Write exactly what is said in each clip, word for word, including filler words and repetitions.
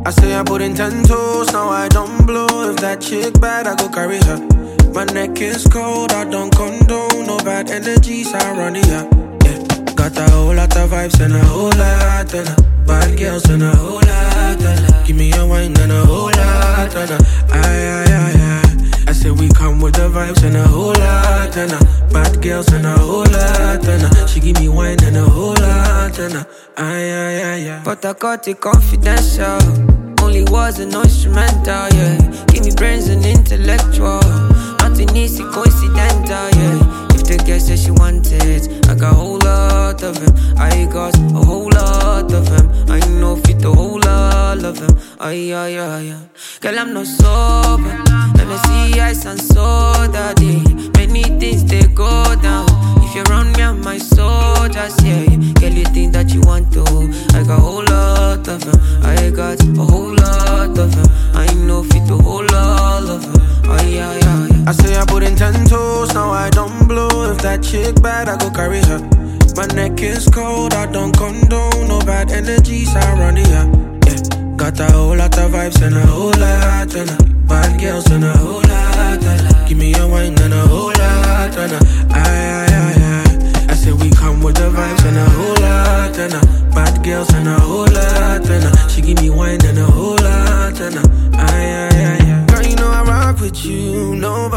I say I put in ten toes, now I don't blow. If that chick bad, I go carry her. My neck is cold, I don't condone. No bad energies, I run it up. Yeah, got a whole lot of vibes and a whole lot of her. Bad girls and a whole lot of her. Give me a wine and a whole lot of her. Aye, aye, aye, aye. I say we come with the vibes and a whole lot of her. Bad girls and a whole lot of her. She give me wine and a whole lot of her. Aye, aye, aye, aye. But I got it confidential. Only was an instrumental, yeah. Give me brains and intellectual. Nothing easy, coincidental, yeah. If the girl says she wants it, I got a whole lot of him. I got a whole lot of him. I know fit a whole lot of him. Ay, ay, ay, ay. Girl, I'm not sober. And I see ice and soda, day. Many things they go down. If you're around me, I'm my soldiers, yeah. Girl, you think that you want to. I got a whole lot of him. I got a whole lot of him. I know fit a whole lot of him. Ay, ay, ay. I say I put in ten toes, now I don't blow. If that chick bad, I go carry her. My neck is cold, I don't condone. No bad energies, I run it up. Yeah, got a whole lot of vibes and a whole lot of her. Bad girls and a whole lot of her. Give me a wine and a whole lot of her. Aye, aye, aye, aye. I say we come with the vibes and a whole lot of her. Bad girls and a whole lot of her. She give me wine and a whole lot of her. Aye, aye, aye, aye. Girl, you know I rock with you,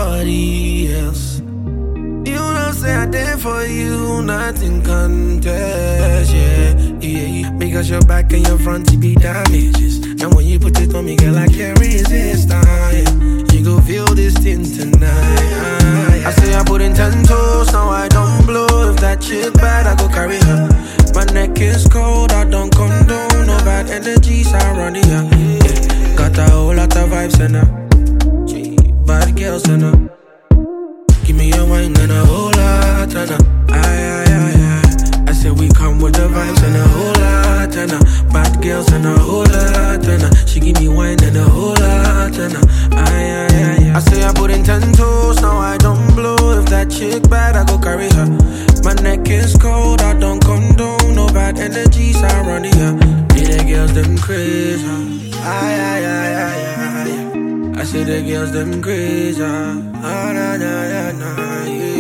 nobody else. You know say I did for you, nothing contest, yeah, yeah. Because your back and your front, you be damages. And when you put it on me, girl, I can't resist, ah, yeah. You go feel this thing tonight, ah, yeah. I say I put in ten toes, now I don't blow. If that chick bad, I go carry her. My neck is cold, I don't condone. No bad energies, I run it up, yeah. Got a whole lot of vibes and a bad girls and a. Give me a wine and a whole lot of her. Aye, aye, aye, aye. I say we come with the vibes and a whole lot of her. Bad girls and a whole lot of her. She give me wine and a whole lot of her. Aye, aye, aye, aye. I say I put in ten toes, now I don't blow. If that chick bad, I go carry her. My neck is cold, I don't condone. No bad energies, I run it up. Me the girls, them crazy. Aye, aye, aye, aye, aye. I say the girls them crazy, ah, nah, nah, nah, nah, yeah.